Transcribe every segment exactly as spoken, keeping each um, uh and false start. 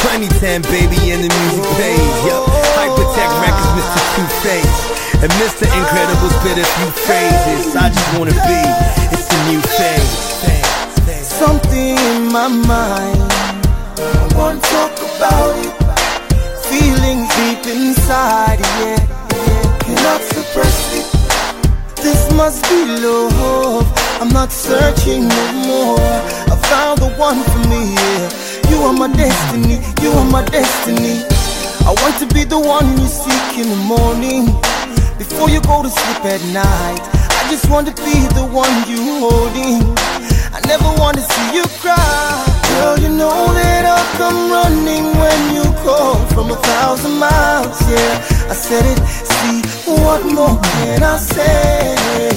twenty ten, baby, and the music pays. Yo, Hypertech Records, Mister Two-Face, and Mister Incredible spit a few phrases. I just wanna be, it's a new phase. Something in my mind, I wanna talk about it. Feelings deep inside, yeah, yeah. Cannot suppress it. This must be love. I'm not searching no more. I found the one for me, yeah. You are my destiny, you are my destiny. I want to be the one you seek in the morning. Before you go to sleep at night, I just want to be the one you holding. I never want to see you cry. Girl, you know that I'll come running when you call from a thousand miles, yeah. I said it, see, what more can I say,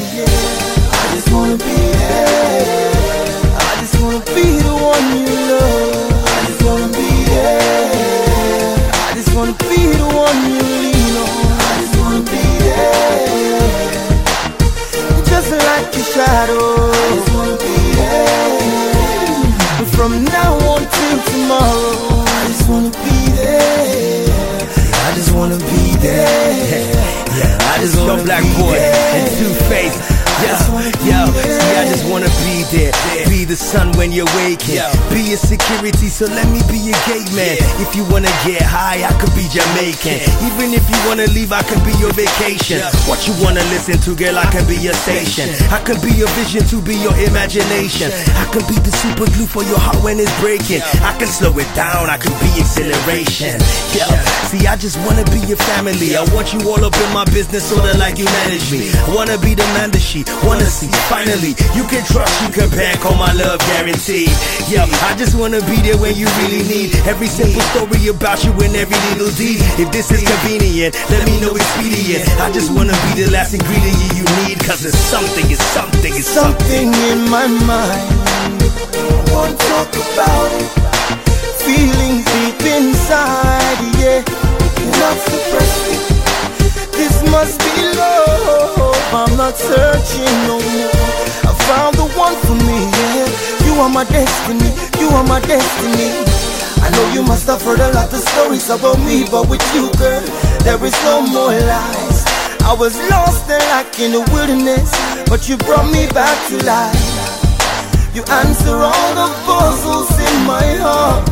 yeah. I just wanna be there. I just wanna be the one you love. I just wanna be there. I just wanna be the one you lean on. I just wanna be there. Just like your shadow. I just wanna be there. But from now on till tomorrow, I just wanna be there. I just wanna be there. Yeah, I just want Yo, Black Boy and Two-Face. Yo, yo, see, I just wanna be there. Be the sun when you're waking. Be your security, so let me be your gate man. If you wanna get high, I could be Jamaican. Even if you wanna leave, I can be your vacation. What you wanna listen to, girl, I can be your station. I can be your vision to be your imagination. I can be the super glue for your heart when it's breaking. I can slow it down, I can be acceleration. Yo, see, I just wanna be your family. I want you all up in my business, sorta like you manage me. I wanna be the man that she wanna see. Finally, you can trust, you can bank on my love guaranteed. Yo, I just wanna be there when you really need. Every simple story about you and every little deed. If this is convenient, let me know expedient. I just wanna be the last ingredient you need. Cause it's something, it's something, it's something in my mind. I wanna talk about it. Feelings deep inside, yeah. Cannot suppress it. This must be love. I'm not searching no more. I found the one for me, yeah. You are my destiny, you are my destiny. I know you must have heard a lot of stories about me, but with you, girl, there is no more lies. I was lost and like in the wilderness, but you brought me back to life. You answer all the puzzles in my heart,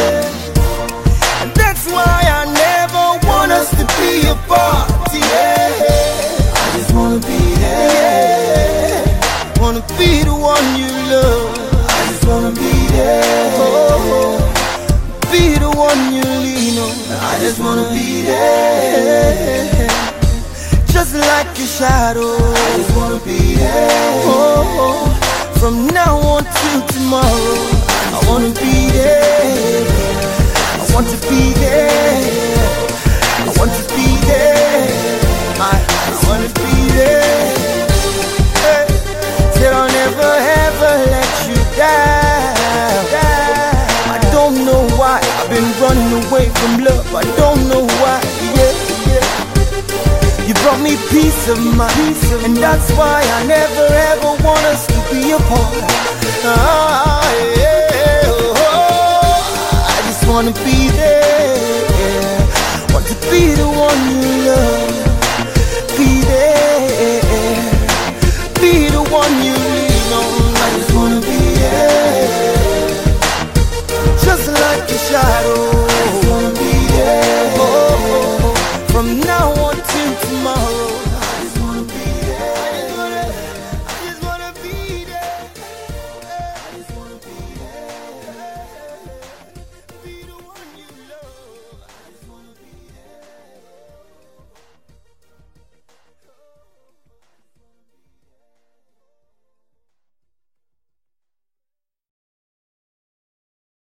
yeah. And that's why I never want us to be apart, yeah. I just wanna be there. Wanna be the one you love. I just wanna be there. Oh, be the one you lean on. I just wanna be there. Just like your shadow. I just wanna be there. Oh, from now on till tomorrow, I wanna be there. I want to be there. I want to be there. I, I wanna be there. Hey. Said I'll never ever let you down. I don't know why I've been running away from love. I don't know why. Yeah, yeah. You brought me peace of mind, and that's why I never ever want us to be apart. Ah, yeah. Oh, I just wanna be there. Yeah. Want to be the one you love.